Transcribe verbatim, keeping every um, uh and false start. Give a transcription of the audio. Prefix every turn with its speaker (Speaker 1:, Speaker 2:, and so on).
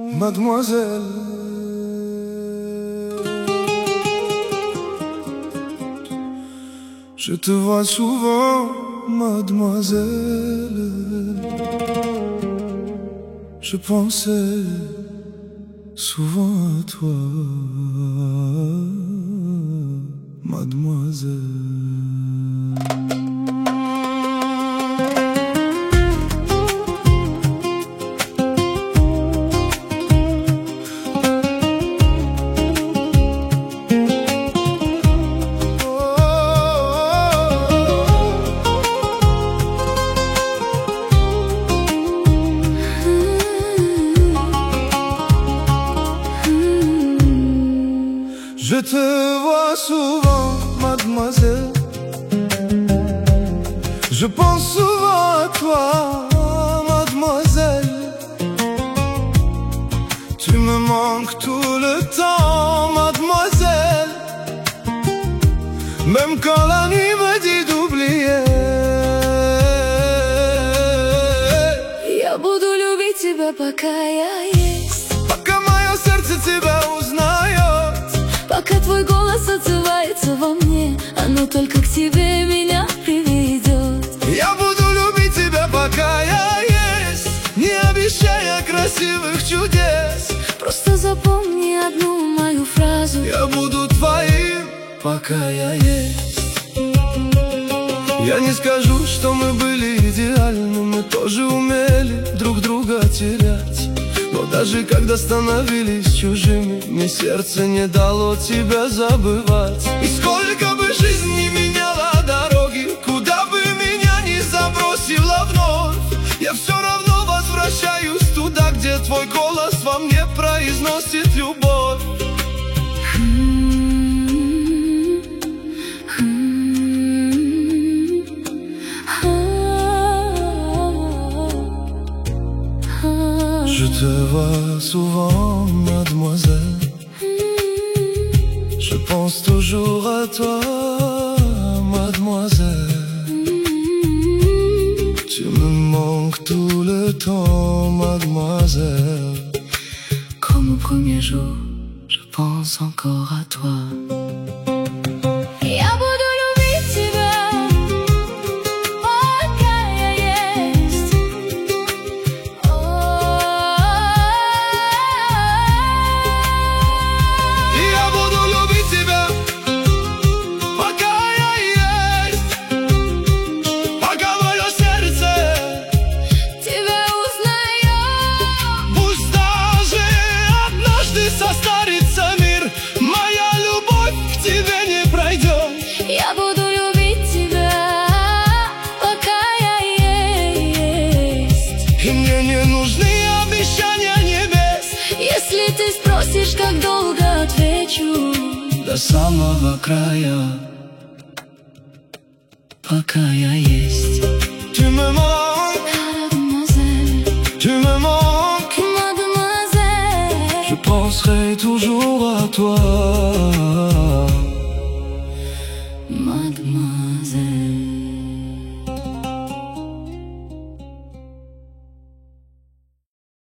Speaker 1: mademoiselle. Je te vois souvent, mademoiselle. Je pensais souvent à toi, mademoiselle. Je te vois souvent, mademoiselle. Je pense souvent à toi, mademoiselle. Tu me manques tout le temps, mademoiselle. Même quand la nuit me dit d'oublier.
Speaker 2: Я буду любить тебя, пока я есть,
Speaker 1: пока мое сердце тебя узнает,
Speaker 2: пока твой голос отзывается во мне, оно только к тебе меня приведет.
Speaker 1: Я буду любить тебя, пока я есть, не обещая красивых чудес.
Speaker 2: Просто запомни одну мою фразу:
Speaker 1: я буду твоим, пока я есть. Я не скажу, что мы были идеальны, мы тоже умели друг друга терять. Но даже когда становились чужими, мне сердце не дало тебя забывать. И сколько бы жизнь не меняла дороги, куда бы меня ни забросила вновь, я все равно возвращаюсь туда, где твой голос во мне произносит любовь. Je te vois souvent, mademoiselle. Je pense toujours à toi, mademoiselle. Tu me manques tout le temps, mademoiselle.
Speaker 2: Comme au premier jour, je pense encore à toi. Я буду любить тебя, пока я есть.
Speaker 1: Я буду любить тебя, пока я есть, пока мое сердце
Speaker 2: тебя узнает.
Speaker 1: Пусть даже однажды состарится мир, моя любовь к тебе не пройдет.
Speaker 2: Я буду любить тебя, пока я есть.
Speaker 1: И мне не нужны обещания небес.
Speaker 2: Если ты спросишь, как долго, отвечу:
Speaker 1: до самого края,
Speaker 2: пока я есть.
Speaker 1: Tu me manques,
Speaker 2: Mademoiselle,
Speaker 1: tu me manques.
Speaker 2: mademoiselle,
Speaker 1: Je penserai toujours à toi,
Speaker 2: mademoiselle.